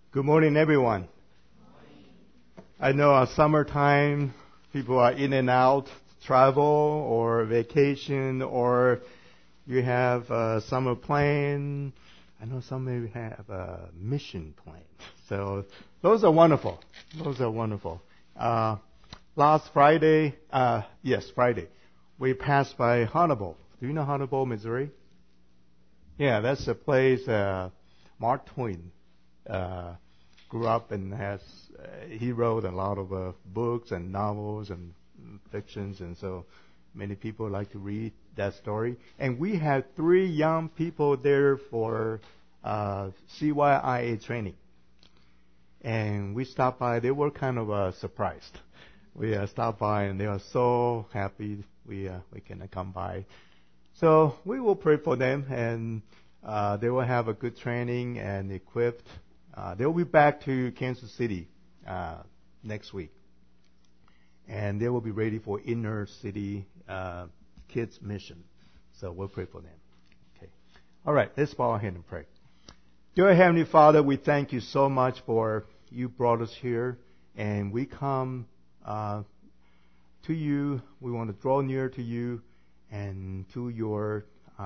Good morning, everyone. I know summertime, people are in and out, travel or vacation, or you have a summer plan. I know some maybe have a mission plan. So those are wonderful. Those are wonderful. Last Friday, Friday, we passed by Hannibal. Do you know Hannibal, Missouri? Yeah, that's a place Mark Twain grew up and he wrote a lot of books and novels and fictions, and so many people like to read that story. And we had 3 young people there for CYIA training. And we stopped by. They were kind of surprised. We stopped by, and they are so happy we can come by. So we will pray for them, and they will have a good training and equipped. They will be back to Kansas City next week, and they will be ready for inner city kids mission. So we'll pray for them. Okay. All right. Let's bow our head and pray. Dear Heavenly Father, we thank you so much for you brought us here, and we come to you. We want to draw near to you and to your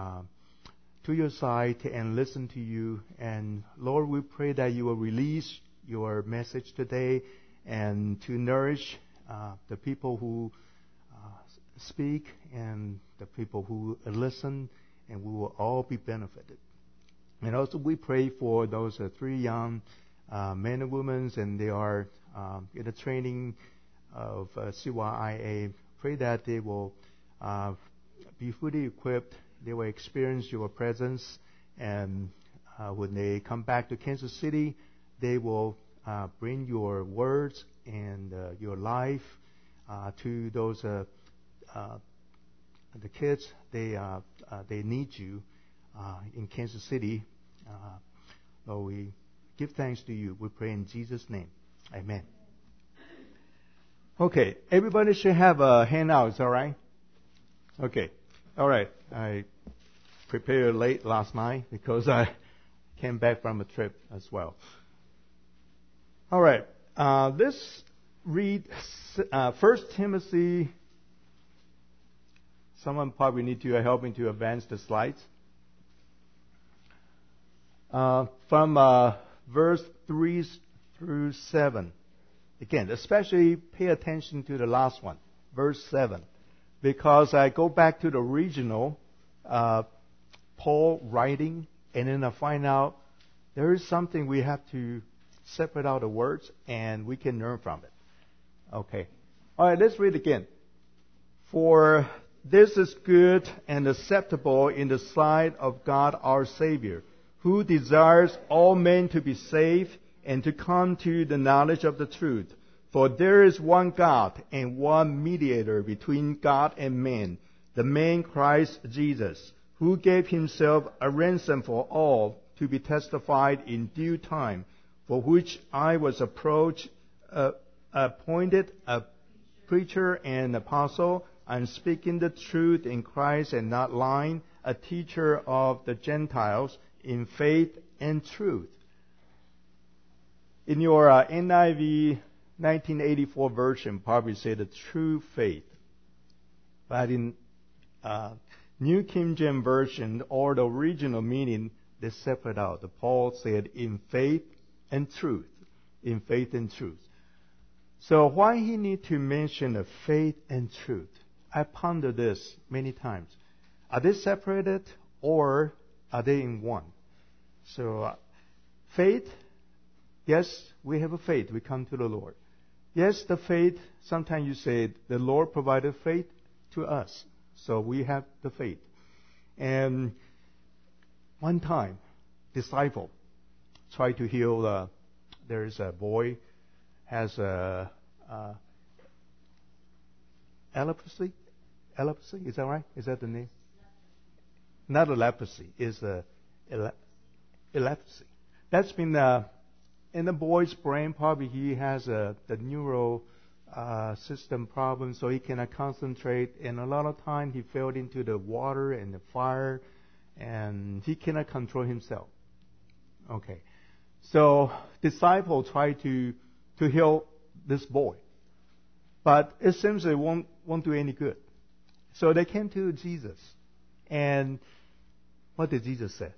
side and listen to you. And Lord, we pray that you will release your message today and to nourish the people who speak and the people who listen, and we will all be benefited. And also we pray for those 3 young men and women, and they are in the training of CYIA. Pray that they will be fully equipped. They will experience your presence, and when they come back to Kansas City, they will bring your words and your life to those the kids. They need you in Kansas City. Lord, we give thanks to you. We pray in Jesus' name. Amen. Okay, everybody should have a handout. Is that right? Okay. All right. I prepared late last night because I came back from a trip as well. All right. Let's read 1 Timothy. Someone probably need to help me to advance the slides. From verse 3 through 7. Again, especially pay attention to the last one, verse 7. Because I go back to the original Paul writing, and then I find out there is something we have to separate out the words, and we can learn from it. Okay. All right, let's read again. For this is good and acceptable in the sight of God our Savior, who desires all men to be saved and to come to the knowledge of the truth. For there is one God and one mediator between God and men, the man Christ Jesus, who gave himself a ransom for all to be testified in due time, for which I was appointed a preacher and apostle. I'm speaking the truth in Christ and not lying, a teacher of the Gentiles in faith and truth. In your NIV 1984 version, probably say the true faith. But in New King James Version, or the original meaning, they separate out. The Paul said, in faith and truth. In faith and truth. So why he need to mention the faith and truth? I ponder this many times. Are they separated, or are they in one? So faith, yes, we have a faith. We come to the Lord. Yes, the faith, sometimes you say the Lord provided faith to us. So we have the faith. And one time, disciple tried to heal, there's a boy has leprosy. Leprosy, is that right? Is that the name? Not a leprosy, it's epilepsy. That's been in the boy's brain. Probably he has the neural system problem, so he cannot concentrate. And a lot of time he fell into the water and the fire, and he cannot control himself. Okay, so disciple tried to heal this boy. But it seems it won't do any good. So they came to Jesus. And what did Jesus say?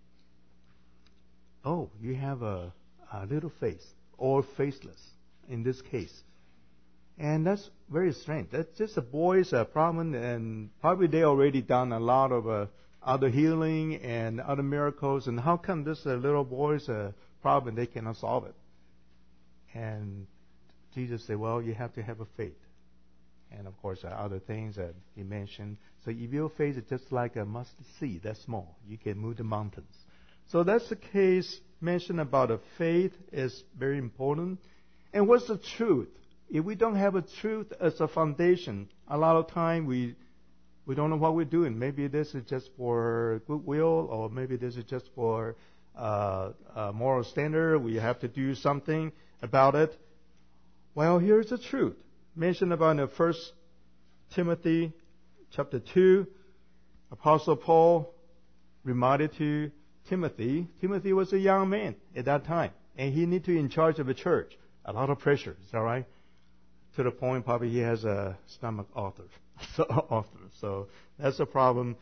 Oh, you have a little faith, or faithless in this case. And that's very strange. That's just a boy's problem, and probably they already done a lot of other healing and other miracles. And how come this little boy's problem, they cannot solve it? And Jesus said, well, you have to have a faith. And of course, other things that he mentioned. So if your faith is just like a mustard seed, that's small, you can move the mountains. So that's the case mentioned about a faith is very important. And what's the truth? If we don't have a truth as a foundation, a lot of time we don't know what we're doing. Maybe this is just for goodwill, or maybe this is just for a moral standard. We have to do something about it. Well, here's the truth. Mentioned about in 1 Timothy chapter 2, Apostle Paul reminded to Timothy. Timothy was a young man at that time, and he needed to be in charge of a church. A lot of pressure, is that right? To the point probably he has a stomach ulcer. So that's a problem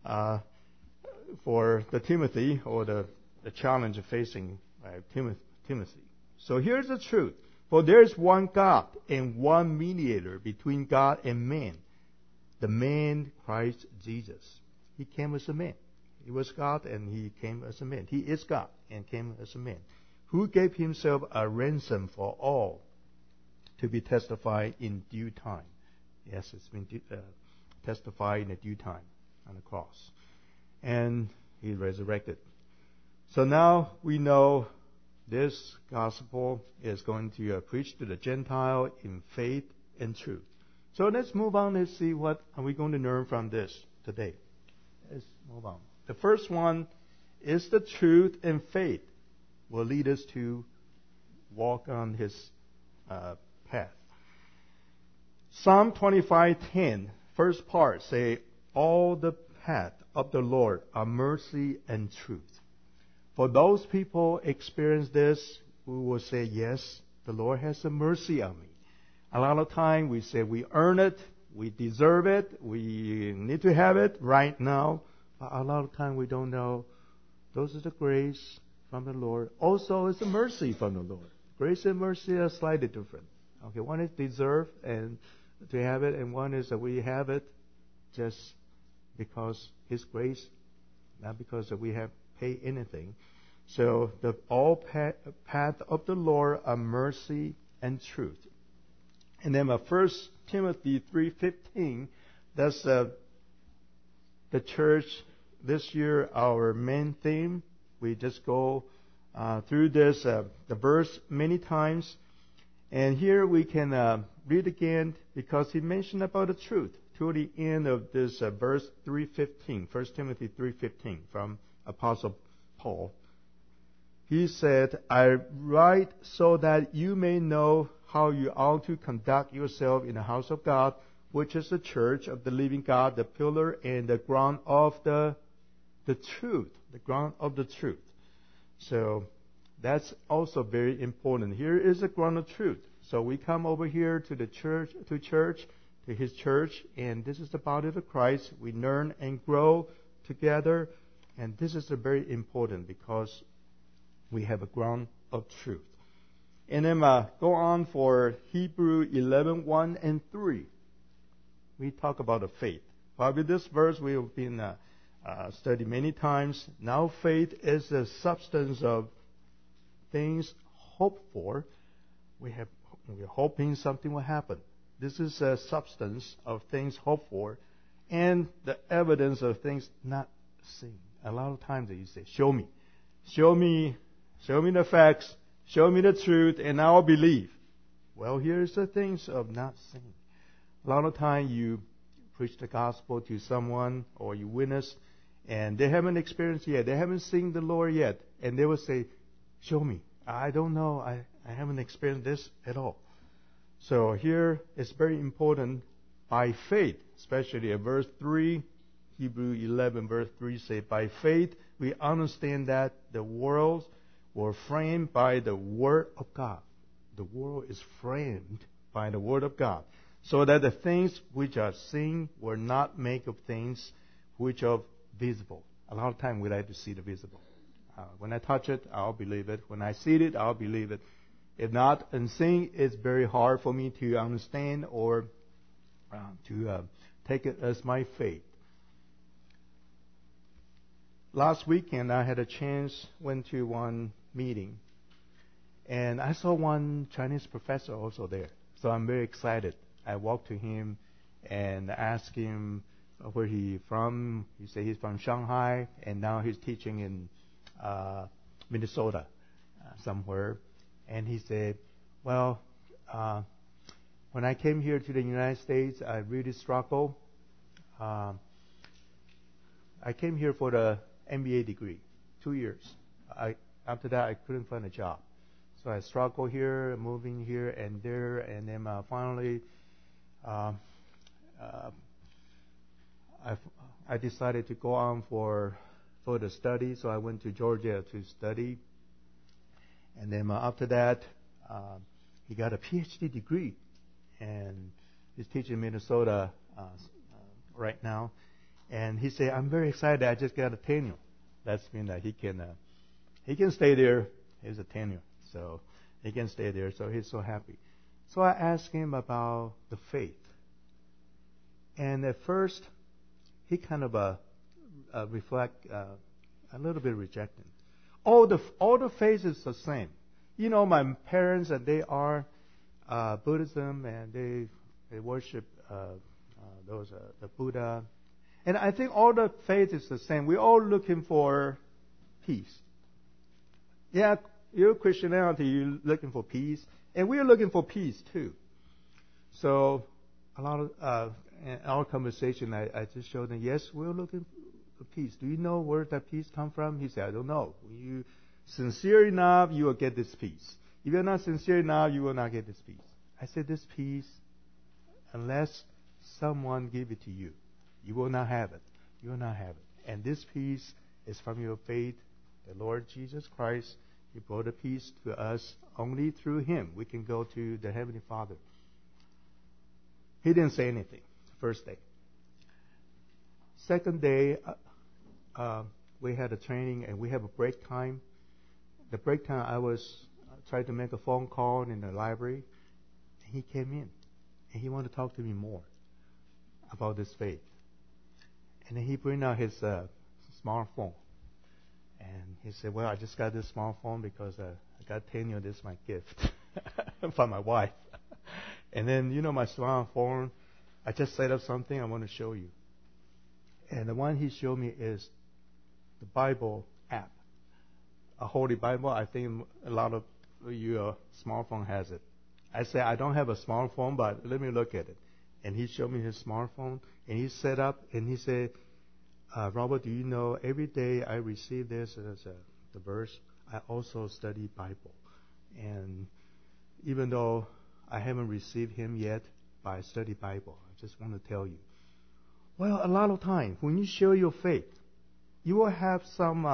for the Timothy, or the challenge of facing Timothy. So here's the truth. For there is one God and one mediator between God and man, the man Christ Jesus. He came as a man. He was God and he came as a man. He is God and came as a man, who gave himself a ransom for all, to be testified in due time. Yes, it's been testified in a due time on the cross. And he resurrected. So now we know this gospel is going to preach to the Gentile in faith and truth. So let's move on. Let's see what are we going to learn from this today. Let's move on. The first one is the truth and faith will lead us to walk on his path. Psalm 25:10, first part, say, all the path of the Lord are mercy and truth. For those people experience this, who will say, yes, the Lord has some mercy on me. A lot of time we say we earn it, we deserve it, we need to have it right now. But a lot of time we don't know. Those are the grace from the Lord. Also, it's a mercy from the Lord. Grace and mercy are slightly different. Okay, one is deserve and to have it, and one is that we have it just because His grace, not because that we have paid anything. So the all path of the Lord are mercy and truth. And then 1 Timothy 3:15, that's the church this year, our main theme. We just go through this the verse many times. And here we can read again, because he mentioned about the truth to the end of this verse 3:15, 1 Timothy 3:15 from Apostle Paul. He said, I write so that you may know how you ought to conduct yourself in the house of God, which is the church of the living God, the pillar and the ground of the truth, the ground of the truth. So that's also very important. Here is the ground of truth. So we come over here to the church, to His church, and this is the body of Christ. We learn and grow together, and this is very important because we have a ground of truth. And then go on for Hebrew 11:1 and 3. We talk about the faith. Probably this verse we have been studied many times. Now faith is the substance of things hoped for. We're hoping something will happen. This is a substance of things hoped for, and the evidence of things not seen. A lot of times you say, show me the facts, show me the truth, and I'll believe. Well, here's the things of not seeing. A lot of time you preach the gospel to someone, or you witness, and they haven't experienced yet. They haven't seen the Lord yet. And they will say, show me. I don't know. I haven't experienced this at all. So here it's very important by faith, especially at verse 3, Hebrew 11 verse 3 say, by faith we understand that the worlds were framed by the Word of God. The world is framed by the Word of God, so that the things which are seen were not made of things which are visible. A lot of time we like to see the visible. When I touch it, I'll believe it. When I see it, I'll believe it. If not, and seeing it's very hard for me to understand or to take it as my faith. Last weekend, I had a chance, went to one meeting, and I saw one Chinese professor also there. So I'm very excited. I walked to him and asked him where he from. He said he's from Shanghai, and now he's teaching in Minnesota somewhere. And he said, well, when I came here to the United States, I really struggled. I came here for the MBA degree, 2 years. After that, I couldn't find a job. So I struggled here, moving here and there, and then finally I decided to go on for the study. So I went to Georgia to study. And then after that, he got a PhD degree, and he's teaching in Minnesota right now. And he said, "I'm very excited. I just got a tenure. That means that he can stay there. He's a tenure, so he can stay there. So he's so happy." So I asked him about the faith, and at first he kind of reflect a little bit rejecting. All the faith is the same. You know, my parents, and they are Buddhism, and they worship the Buddha, and I think all the faith is the same. We're all looking for peace. Yeah, your Christianity, you're looking for peace, and we're looking for peace too. So a lot of in our conversation, I just showed them, yes, we're looking for peace. Do you know where that peace come from? He said, I don't know. When you sincere enough, you will get this peace. If you're not sincere enough, you will not get this peace. I said, this peace, unless someone give it to you, you will not have it. You will not have it. And this peace is from your faith. The Lord Jesus Christ, He brought a peace to us. Only through Him we can go to the Heavenly Father. He didn't say anything first day. Second day, we had a training and we have a break time. The break time, I was trying to make a phone call in the library. And he came in and he wanted to talk to me more about this faith. And then he bring out his smartphone. And he said, well, I just got this smartphone because I got tenure. This is my gift from my wife. And then, you know, my smartphone, I just set up something I want to show you. And the one he showed me is the Bible app. A Holy Bible. I think a lot of your smartphone has it. I said, I don't have a smartphone, but let me look at it. And he showed me his smartphone, and he set up, and he said, Robert, do you know, every day I receive this as the verse, I also study Bible. And even though I haven't received him yet, but I study Bible, I just want to tell you. Well, a lot of times, when you share your faith, you will have some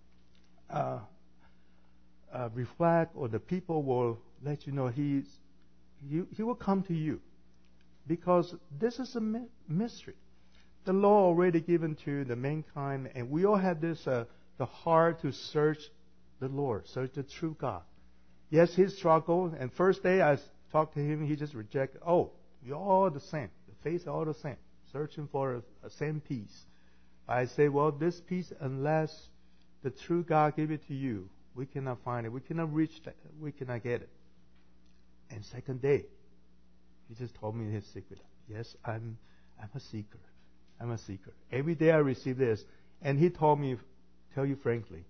reflect, or the people will let you know he will come to you. Because this is a mystery. The law already given to the mankind, and we all have this the heart to search the Lord, search the true God. Yes, he struggled, and first day I talked to him, he just rejected. Oh, you're all the same. The faith is all the same, searching for a same peace. I say, well, this peace, unless the true God give it to you, we cannot find it. We cannot reach that. We cannot get it. And second day, he just told me his secret. Yes, I'm a seeker. I'm a seeker. Every day I receive this. And he told me, tell you frankly,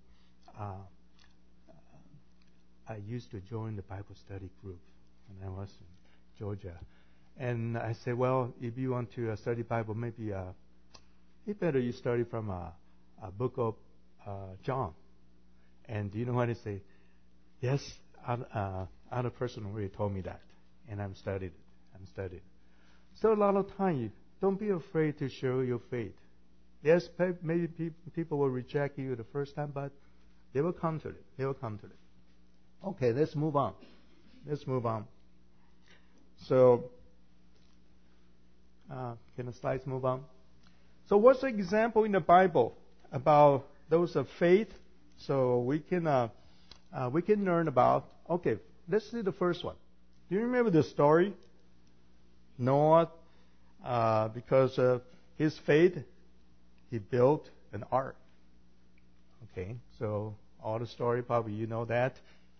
I used to join the Bible study group when I was in Georgia. And I said, well, if you want to study Bible, maybe it better you study from a book of John. And do you know what I say? Yes, other person already told me that. And I'm studied it. So a lot of time, don't be afraid to show your faith. Yes, maybe people will reject you the first time, but They will come to it. They will come to it. Okay, let's move on. Let's move on. So, can the slides move on? So what's the example in the Bible about those of faith? So we can learn about. Okay, let's see the first one. Do you remember the story? Noah, because of his faith, he built an ark. Okay, so all the story, probably you know that.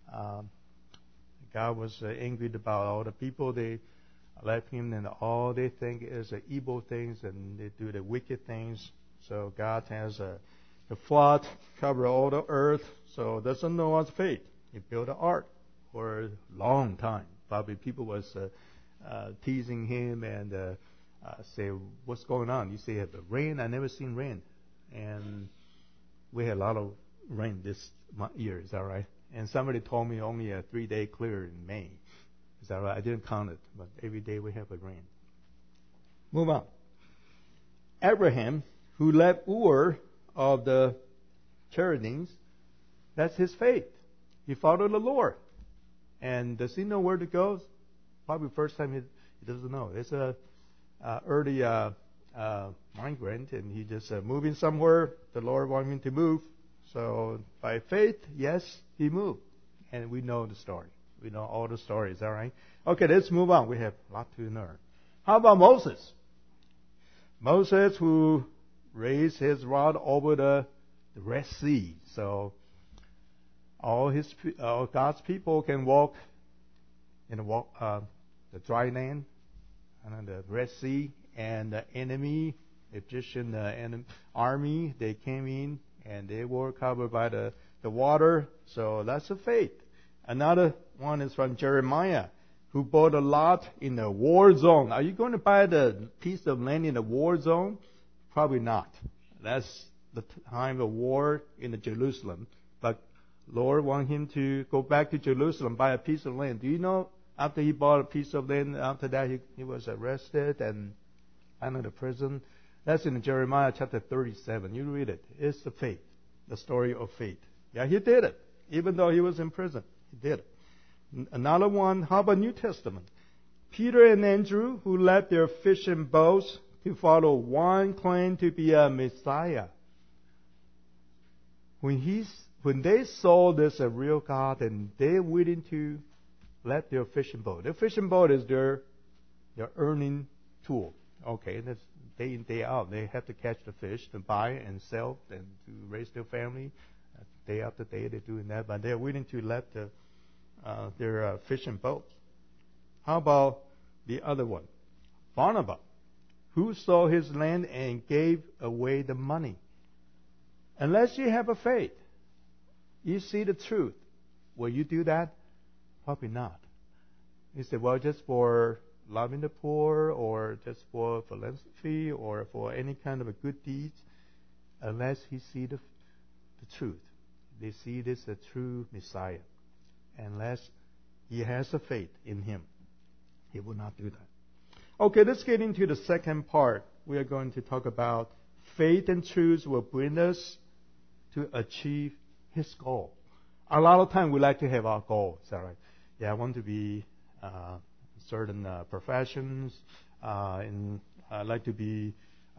God was angry about all the people. They left him, and all they think is evil things, and they do the wicked things. So God has the flood cover all the earth. So that's Noah's faith. He built an ark for a long time. Probably people was teasing him and say, "What's going on?" You say, "Have the rain? I never seen rain." And we had a lot of rain this year. Is that right? And somebody told me only a 3-day clear in May. Is that right? I didn't count it, but every day we have a rain. Move on. Abraham, who left Ur of the Chaldeans, that's his faith. He followed the Lord. And does he know where to go? Probably first time he doesn't know. It's a early migrant, and he just moving somewhere. The Lord wanted him to move. So by faith, yes, he moved. And we know the story. We know all the stories, all right? Okay, let's move on. We have a lot to learn. How about Moses? Moses, who raised his rod over the Red Sea. So all God's people can walk in the dry land and the Red Sea, and the enemy, Egyptian army, they came in and they were covered by the water. So that's a faith. Another one is from Jeremiah, who bought a lot in the war zone. Are you going to buy the piece of land in the war zone? Probably not. That's the time of war in Jerusalem. But Lord wanted him to go back to Jerusalem, buy a piece of land. Do you know, after he bought a piece of land, after that he was arrested and under the prison? That's in Jeremiah chapter 37. You read it. It's the faith, the story of faith. Yeah, he did it. Even though he was in prison, he did it. Another one, how about New Testament? Peter and Andrew, who left their fishing boats to follow one claimed to be a Messiah. When they saw this a real God, and they're willing to let their fishing boat. Their fishing boat is their earning tool. Okay, that's day in, day out. They have to catch the fish to buy and sell and to raise their family. Day after day they're doing that, but they're willing to let their fishing boat. How about the other one? Barnabas, who sold his land and gave away the money. Unless you have a faith, you see the truth. Will you do that? Probably not. You say, well, just for loving the poor, or just for philanthropy, or for any kind of a good deeds, unless he see the truth. They see this a true Messiah. Unless he has a faith in him, he will not do that. Okay, let's get into the second part. We are going to talk about faith and truth will bring us to achieve his goal. A lot of time we like to have our goal. Is that right? Yeah, I want to be certain professions. I like to be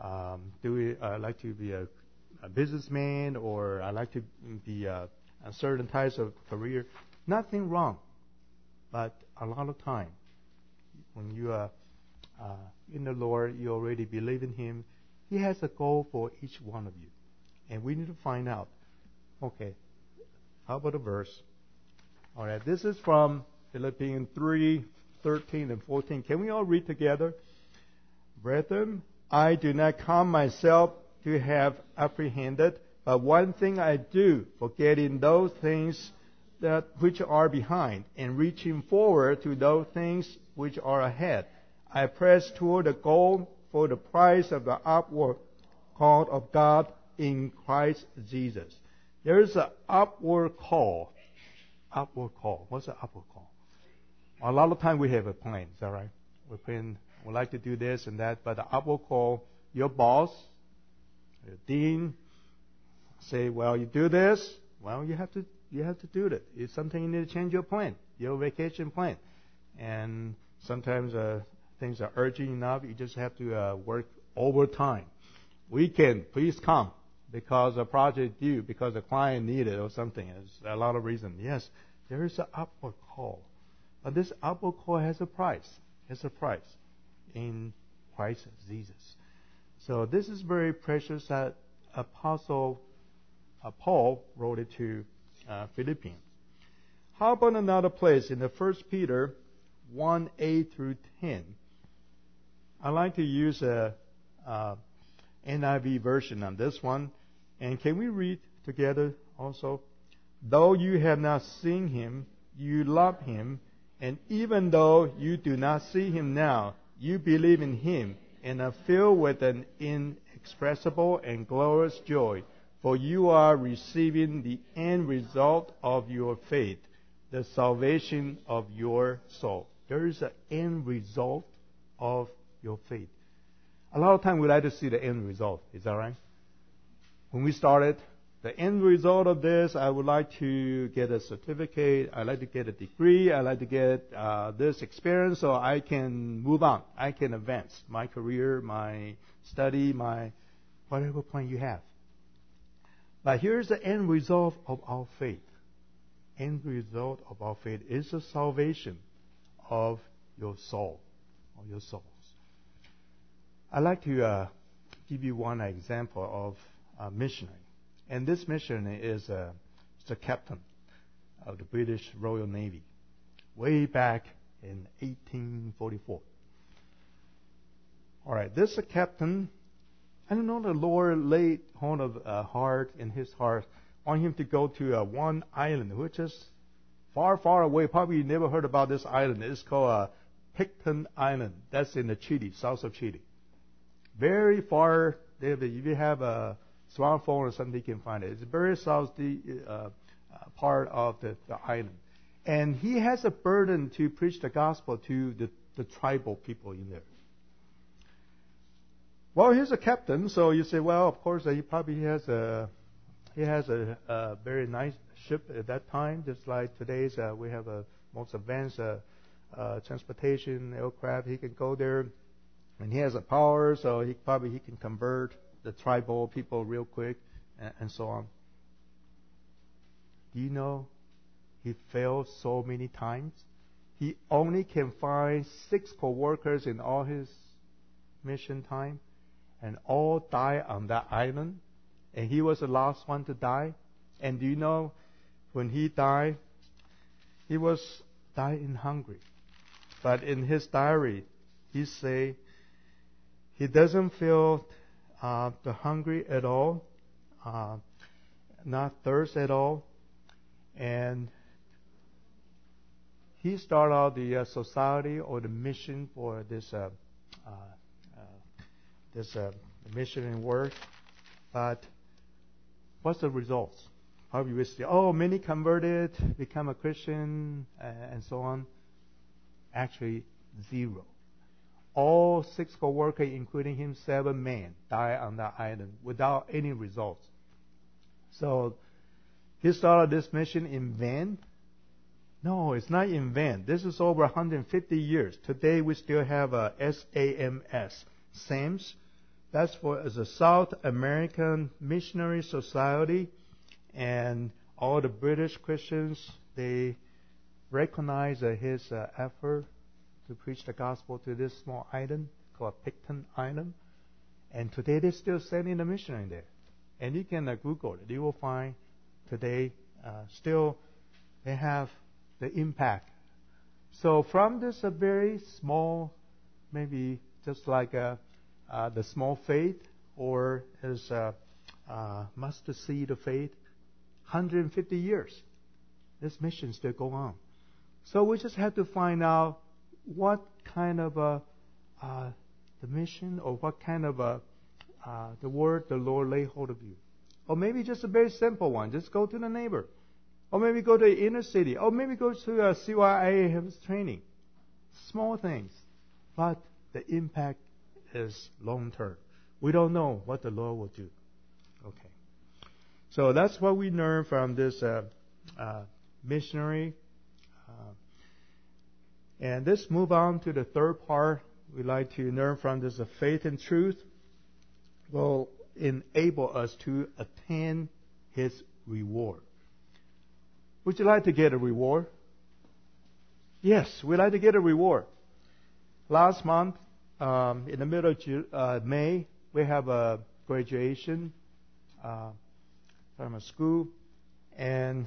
a businessman, or I like to be a certain types of career. Nothing wrong, but a lot of time when you are in the Lord, you already believe in Him. He has a goal for each one of you, and we need to find out. Okay, how about a verse? All right, this is from Philippians 3:13 and 14. Can we all read together? Brethren, I do not count myself to have apprehended, but one thing I do, forgetting those things that which are behind, and reaching forward to those things which are ahead. I press toward the goal for the prize of the upward call of God in Christ Jesus. There is an upward call. Upward call. What's an upward call? A lot of time we have a plan. Is that right? We like to do this and that, but the upward call, your boss, your dean, say, well, you do this, Well, you have to do it. It's something you need to change your plan, your vacation plan. And sometimes things are urgent enough. You just have to work overtime. Weekend, please come because a project due, because the client needed or something. There's a lot of reasons. Yes, there is an upward call. But this upward call has a price. Has a price in Christ Jesus. So this is very precious that Apostle Paul wrote it to Philippians. How about another place in the 1 Peter 1:8 through 10? I like to use a NIV version on this one. And can we read together also? Though you have not seen him, you love him. And even though you do not see him now, you believe in him and are filled with an inexpressible and glorious joy. For you are receiving the end result of your faith, the salvation of your soul. There is an end result of your faith. A lot of times we like to see the end result. Is that right? When we started, the end result of this, I would like to get a certificate. I'd like to get a degree. I'd like to get this experience so I can move on. I can advance my career, my study, my whatever plan you have. But here's the end result of our faith. End result of our faith is the salvation of your soul, or your souls. I'd like to give you one example of a missionary. And this missionary is the captain of the British Royal Navy way back in 1844. All right, this captain, I don't know, the Lord laid hold of heart in his heart on him to go to one island, which is far, far away. Probably you never heard about this island. It's called Picton Island. That's in the Chile, south of Chile. Very far. If you have a smartphone or something, you can find it. It's very south part of the island. And he has a burden to preach the gospel to the tribal people in there. Well, he's a captain, so you say, well, of course, he probably has a very nice ship at that time, just like today's. We have a most advanced transportation aircraft. He can go there, and he has a power, so he can convert the tribal people real quick, and so on. Do you know he failed so many times? He only can find 6 co-workers in all his mission time, and all die on that island. And he was the last one to die. And do you know, when he died, he died in hunger. But in his diary, he say he doesn't feel the hungry at all, not thirst at all, and he started out the society or the mission for this missionary work. But what's the results? Probably we say, oh, many converted, become a Christian, and so on. Actually, 0. All 6 co-workers, including him, 7 men, died on that island without any results. So he started this mission in vain. No, it's not in vain. This is over 150 years. Today we still have a SAMS, SAMS. That's for as a South American Missionary Society, and all the British Christians, they recognize his effort to preach the gospel to this small island called Picton Island. And today they're still sending the missionary there. And you can Google it. You will find today still they have the impact. So from this a very small, maybe just like the small faith, or as mustard seed of faith, 150 years, this mission still go on. So we just have to find out what kind of the mission, or what kind of the word the Lord lay hold of you. Or maybe just a very simple one. Just go to the neighbor. Or maybe go to the inner city. Or maybe go to a CYA training. Small things. But the impact is long term. We don't know what the Lord will do. Okay. So that's what we learn from this missionary. And let's move on to the third part. We'd like to learn from this faith and truth will enable us to attain His reward. Would you like to get a reward? Yes, we'd like to get a reward. Last month, in the middle of May, we have a graduation from a school, and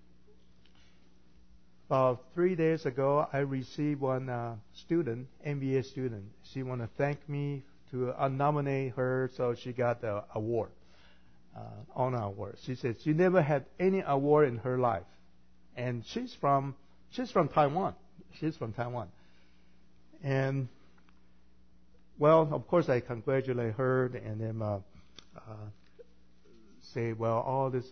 about 3 days ago, I received one student, MBA student. She want to thank me to nominate her, so she got the award, honor award. She said she never had any award in her life, and she's from Taiwan. She's from Taiwan, and well, of course, I congratulate her, and then say, well, all this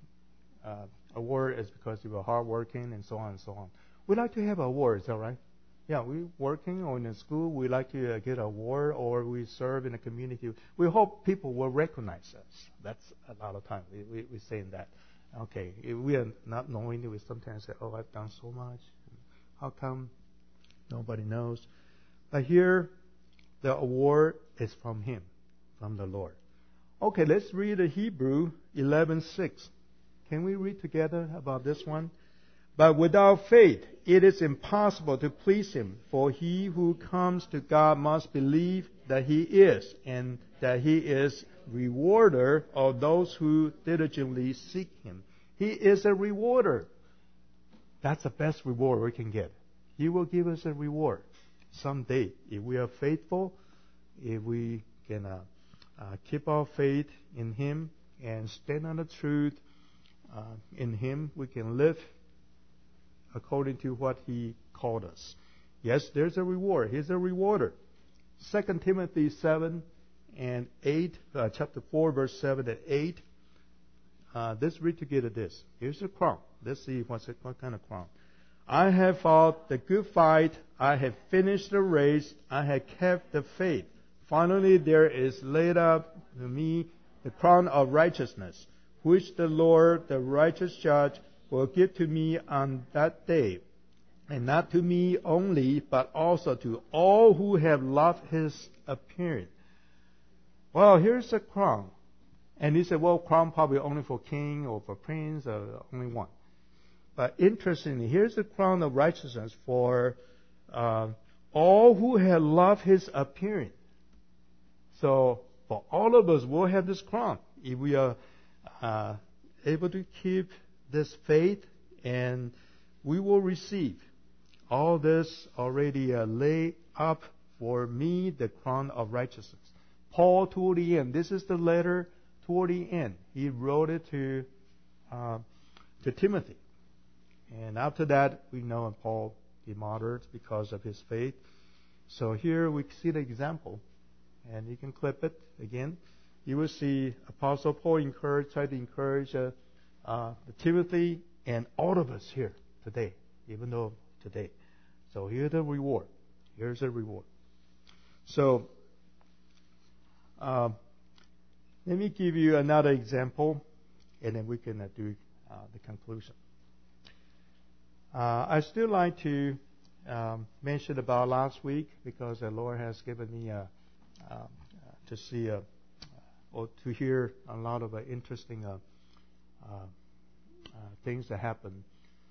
award is because you were hardworking, and so on and so on. We like to have awards, all right? Yeah, we working or in a school, we like to get an award, or we serve in a community. We hope people will recognize us. That's a lot of time we saying that. Okay, if we are not knowing, we sometimes say, oh, I've done so much. How come nobody knows? But here, the award is from Him, from the Lord. Okay, let's read the Hebrew 11:6. Can we read together about this one? But without faith, it is impossible to please Him. For he who comes to God must believe that He is, and that He is rewarder of those who diligently seek Him. He is a rewarder. That's the best reward we can get. He will give us a reward someday if we are faithful, if we can keep our faith in Him and stand on the truth in Him. We can live according to what He called us. Yes, there's a reward. He's a rewarder. 2 Timothy 7 and 8, chapter 4, verse 7 and 8. Let's read together this. Here's a crown. Let's see what kind of crown. I have fought the good fight. I have finished the race. I have kept the faith. Finally, there is laid up to me the crown of righteousness, which the Lord, the righteous judge, will give to me on that day. And not to me only, but also to all who have loved His appearing. Well, here's a crown. And he said, well, crown probably only for king or for prince, or only one. But interestingly, here's the crown of righteousness for all who have loved His appearing. So, for all of us, we'll have this crown if we are able to keep this faith, and we will receive all this already laid up for me, the crown of righteousness. Paul, toward the end, this is the letter toward the end. He wrote it to Timothy. And after that, we know that Paul he martyred because of his faith. So here we see the example. And you can clip it again. You will see Apostle Paul try to encourage Timothy and all of us here today, even though today. So here's the reward. Here's the reward. So let me give you another example, and then we can do the conclusion. I still like to mention about last week, because the Lord has given me to see or to hear a lot of interesting things that happen.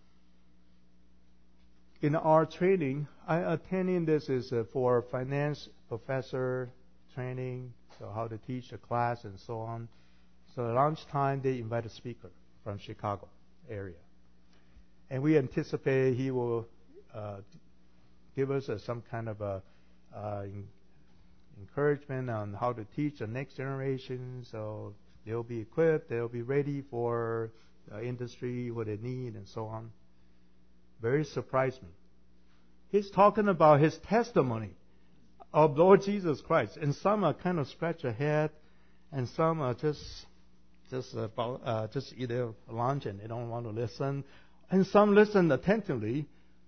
In our training, I attending this is for finance professor training, so how to teach a class and so on. So at lunchtime, they invite a speaker from Chicago area. And we anticipate he will give us some kind of encouragement on how to teach the next generation, so they'll be equipped, they'll be ready for the industry, what they need, and so on. Very surprised me. He's talking about his testimony of Lord Jesus Christ, and some are kind of scratch their head, and some are just eat their lunch and they don't want to listen, and some listen attentively.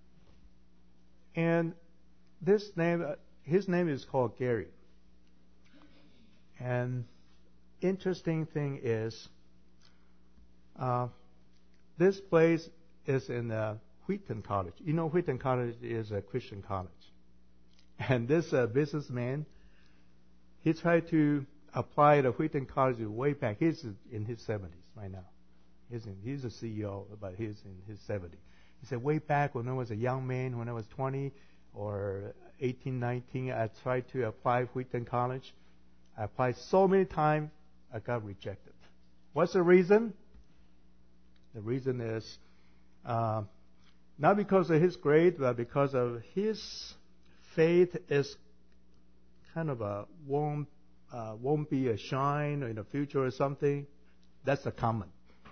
And his name is called Gary. And interesting thing is, Uh, this place is in Wheaton College. You know, Wheaton College is a Christian college. And this businessman, he tried to apply to Wheaton College way back. He's in his 70s right now. He's a CEO, but he's in his 70s. He said, way back when I was a young man, when I was 20 or 18, 19, I tried to apply Wheaton College. I applied so many times, I got rejected. What's the reason? The reason is not because of his grade, but because of his faith is kind of won't be a shine in the future or something. That's a common.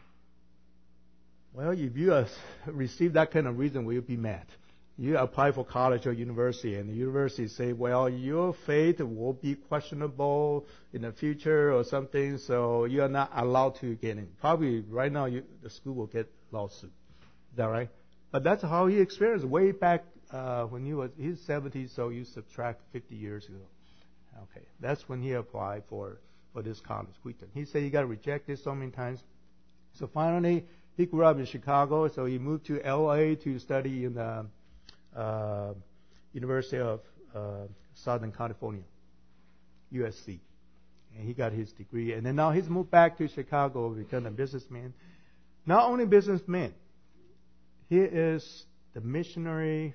Well, if you receive that kind of reason, will you be mad? You apply for college or university, and the university say, well, your faith will be questionable in the future or something, so you are not allowed to get in. Probably right now the school will get lawsuit. Is that right? But that's how he experienced way back when he's 70, so you subtract 50 years ago. Okay, that's when he applied for this college, Wheaton. He said he got rejected so many times. So finally, he grew up in Chicago, so he moved to L.A. to study in the University of Southern California, USC. And he got his degree. And then now he's moved back to Chicago, become a businessman. Not only businessman, he is the missionary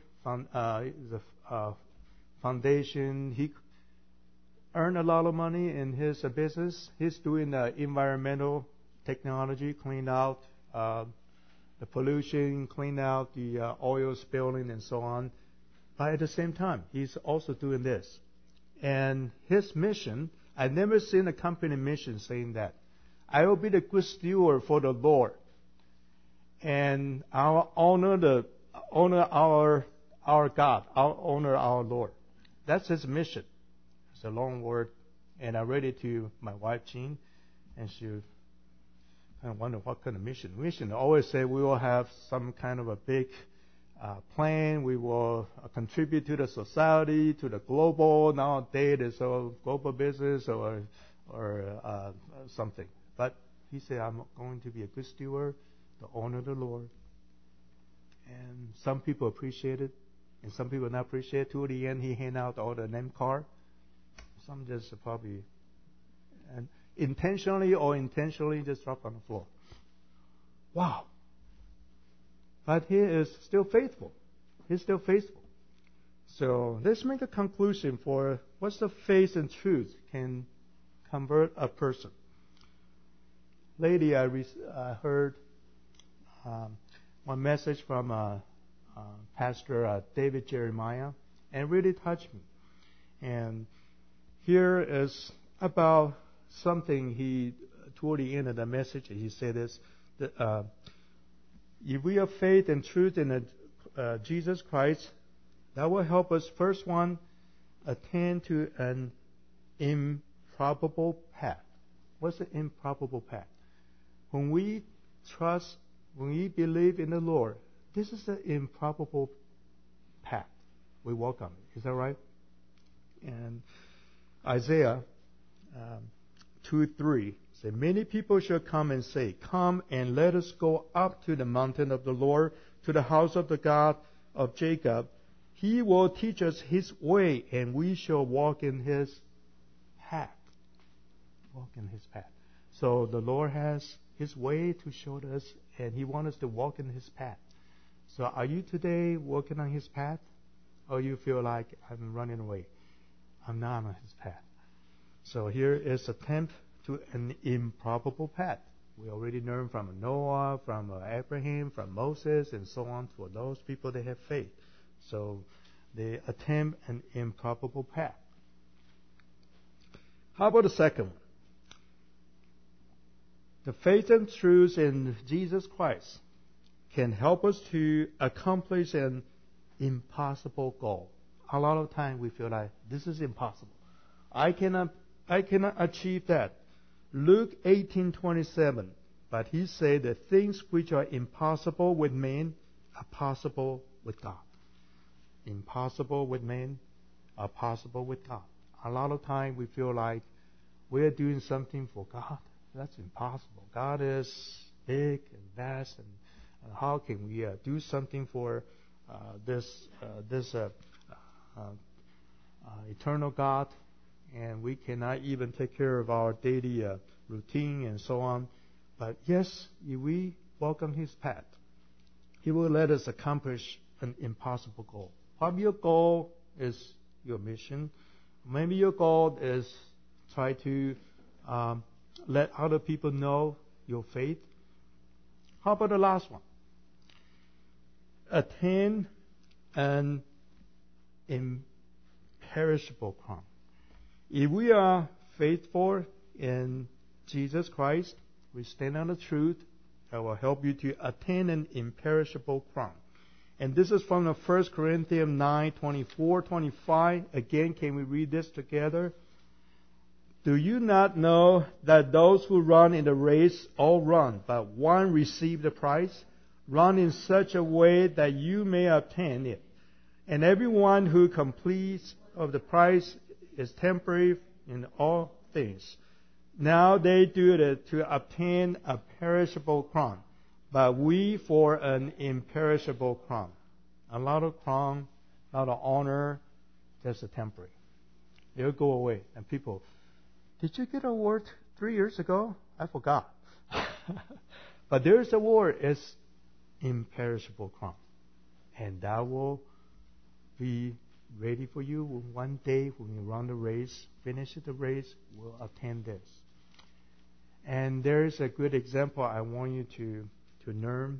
foundation. He earned a lot of money in his business. He's doing environmental technology, clean out the pollution, clean out the oil spilling and so on. But at the same time, he's also doing this. And his mission, I've never seen a company mission saying that. I will be the good steward for the Lord. And I'll honor our God. I'll honor our Lord. That's his mission. It's a long word. And I read it to my wife, Jean, and she kind of wondered what kind of mission. Mission always say we will have some kind of a big plan. We will contribute to the society, to the global. Nowadays, it's a global business or something. But he said, I'm going to be a good steward to honor the Lord. And some people appreciate it, and some people not appreciate it. To the end, he hand out all the name card. Some just probably and intentionally or intentionally just drop on the floor. Wow. But he is still faithful. He's still faithful. So let's make a conclusion for what's the faith and truth can convert a person. Lately, I heard one message from Pastor David Jeremiah, and it really touched me. And here is about something toward the end of the message, he said this, that, if we have faith and truth in Jesus Christ, that will help us, first one, attain to an improbable path. What's the improbable path? When we trust, when we believe in the Lord, this is the improbable path we walk on. Is that right? And Isaiah 2:3 says, many people shall come and say, come and let us go up to the mountain of the Lord, to the house of the God of Jacob. He will teach us his way, and we shall walk in his path. Walk in his path. So the Lord has his way to show us, and he wants us to walk in his path. So are you today walking on his path? Or you feel like I'm running away? I'm not on his path. So here is a attempt to an improbable path. We already learned from Noah, from Abraham, from Moses, and so on. For those people, they have faith. So they attempt an improbable path. How about the second one? The faith and truth in Jesus Christ can help us to accomplish an impossible goal. A lot of times we feel like this is impossible. I cannot achieve that. Luke 18:27. But he said the things which are impossible with men are possible with God. Impossible with men are possible with God. A lot of times we feel like we're doing something for God. That's impossible. God is big and vast, and how can we do something for this eternal God, and we cannot even take care of our daily routine and so on. But yes, if we welcome His path, He will let us accomplish an impossible goal. Probably your goal is your mission. Maybe your goal is try to let other people know your faith. How about the last one? Attain an imperishable crown. If we are faithful in Jesus Christ, we stand on the truth, that will help you to attain an imperishable crown. And this is from the 1 Corinthians 9:24-25. Again, can we read this together? Do you not know that those who run in the race all run, but one receives the prize? Run in such a way that you may obtain it. And everyone who completes of the prize is temporary in all things. Now they do it to obtain a perishable crown, but we for an imperishable crown. A lot of crown, a lot of honor, just a temporary. They'll go away. And people, did you get an award 3 years ago? I forgot. But there's a award, it's imperishable crown. And that will be ready for you one day when you run the race, finish the race, we'll obtain this. And there is a good example I want you to learn.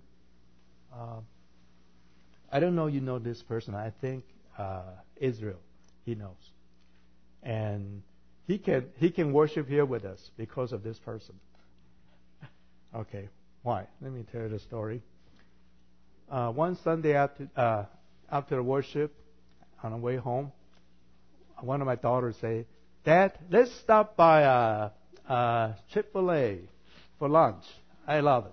I don't know you know this person. I think Israel, he knows. And he can worship here with us because of this person. Okay, why? Let me tell you the story. One Sunday after worship, on the way home, one of my daughters say, "Dad, let's stop by Chick-fil-A for lunch." I love it.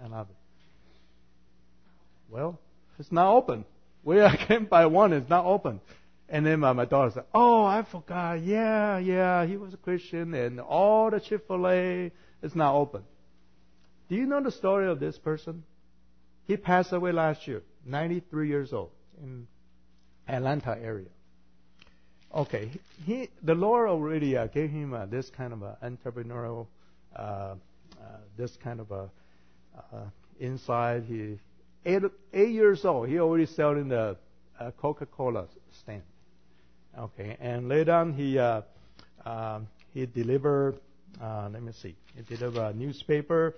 Well, it's not open. Where I came by one, it's not open. And then my daughter said, "Oh, I forgot. Yeah, he was a Christian, and all the Chick-fil-A is not open." Do you know the story of this person? He passed away last year, 93 years old, in Atlanta area. Okay, the Lord already gave him this kind of entrepreneurial, this kind of insight. He 8 years old. He already selling the Coca-Cola stand. Okay, and later on he delivered. He delivered a newspaper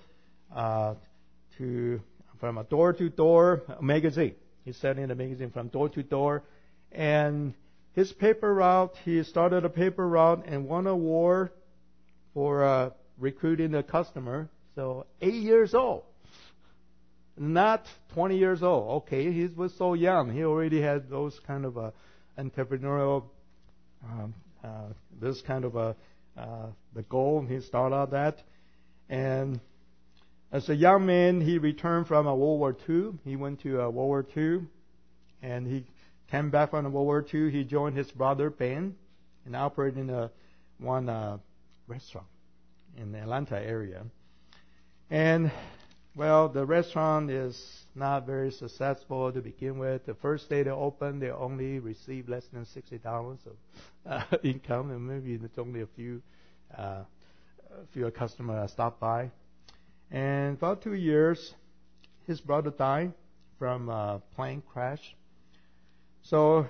from a door-to-door magazine. He's selling the magazine from door to door. And his paper route, he started a paper route and won an award for recruiting a customer. So 8 years old. Not 20 years old. Okay, he was so young. He already had those kind of entrepreneurial, this kind of the goal. He started out that. And as a young man, he returned from World War II. He went to World War II, and he came back from World War II. He joined his brother Ben and operated in one restaurant in the Atlanta area. And well, the restaurant is not very successful to begin with. The first day they opened, they only received less than $60 of income, and maybe it's only a few customers stopped by. And about 2 years, his brother died from a plane crash. So,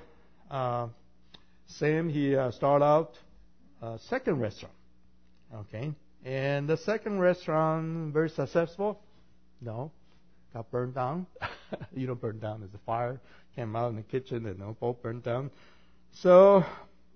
Sam, he started out a second restaurant. Okay. And the second restaurant, very successful? No. Got burned down. You know, burned down as a fire. Came out in the kitchen and both burned down. So,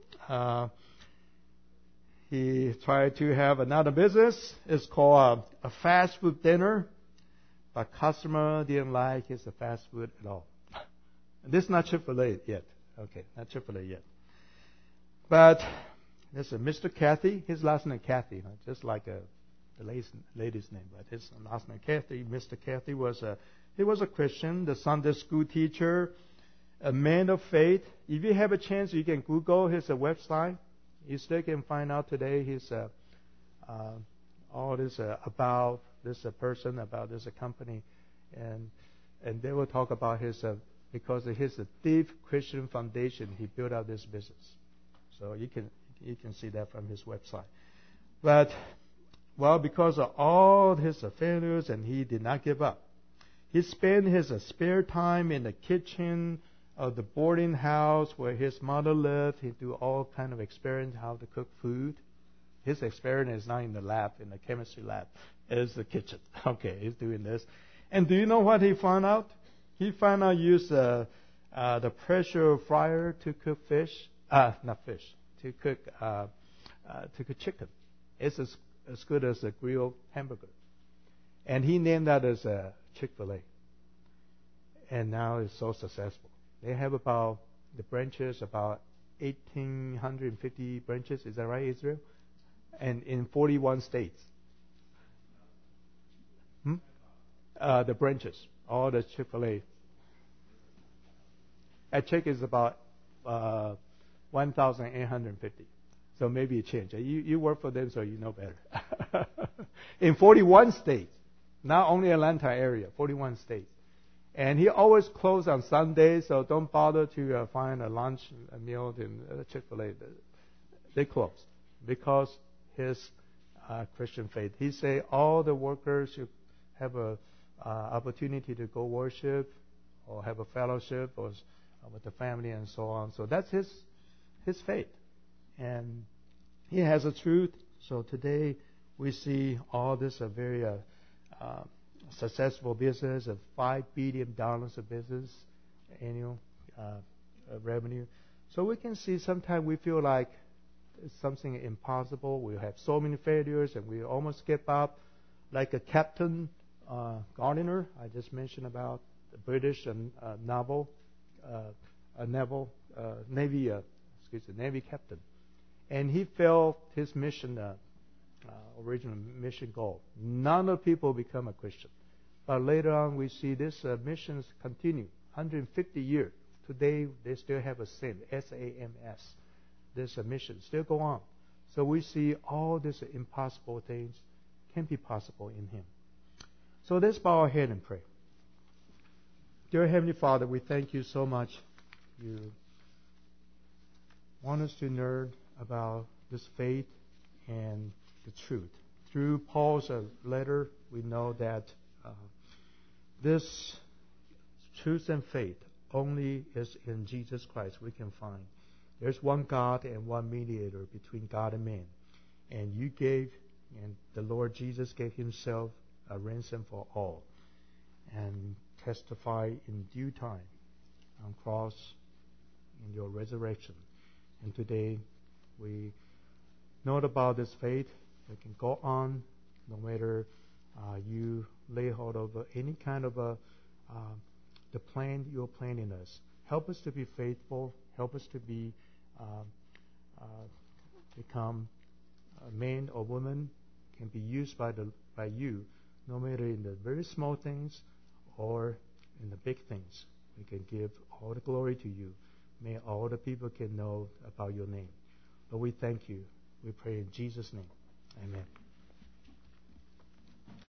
he tried to have another business. It's called a fast food dinner. But customer didn't like his fast food at all. This is not Chick-fil-A yet. Okay, not Chick-fil-A yet. But this is Mr. Cathy. His last name Cathy, just like the lady's name. But his last name Cathy. Mr. Cathy was a Christian, the Sunday school teacher, a man of faith. If you have a chance, you can Google his website. You still can find out today his all this about this person, about this company, and they will talk about his because of his deep Christian foundation, he built out this business. So you can see that from his website. But because of all his failures, and he did not give up. He spent his spare time in the kitchen of the boarding house where his mother lived. He do all kind of experiments how to cook food. His experiment is not in the lab, in the chemistry lab. It's the kitchen. Okay, he's doing this. And do you know what he found out? He found out use the pressure fryer to cook fish. Not fish. To cook chicken. It's as good as a grilled hamburger. And he named that as Chick-fil-A. And now it's so successful. They have about 1,850 branches. Is that right, Israel? And in 41 states. The branches, all the Chick-fil-A. At Chick is about 1,850. So maybe it changed. You work for them, so you know better. In 41 states, not only Atlanta area, 41 states. And he always closed on Sunday, so don't bother to find a lunch, a meal in Chick-fil-A. They closed because his Christian faith. He say all the workers should have a opportunity to go worship or have a fellowship or with the family and so on. So that's his faith. And he has a truth. So today we see all this a very successful business of $5 billion of business annual revenue. So we can see sometimes we feel like it's something impossible. We have so many failures and we almost give up. Like a Captain Gardiner, I just mentioned about the British Navy captain. And he failed his mission, original mission goal. None of the people become a Christian. But later on, we see this missions continue. 150 years. Today, they still have a SAMS, S-A-M-S. This mission still go on. So we see all these impossible things can be possible in Him. So let's bow our head and pray. Dear Heavenly Father, we thank you so much. You want us to learn about this faith and the truth. Through Paul's letter, we know that this truth and faith only is in Jesus Christ we can find. There's one God and one mediator between God and man. And you gave, and the Lord Jesus gave Himself a ransom for all. And testify in due time on cross in your resurrection. And today we know about this faith. We can go on no matter you lay hold of any kind of the plan you're planning us. Help us to be faithful. Help us to be become a man or woman can be used by you, no matter in the very small things or in the big things. We can give all the glory to you. May all the people can know about your name. Lord, we thank you. We pray in Jesus' name. Amen.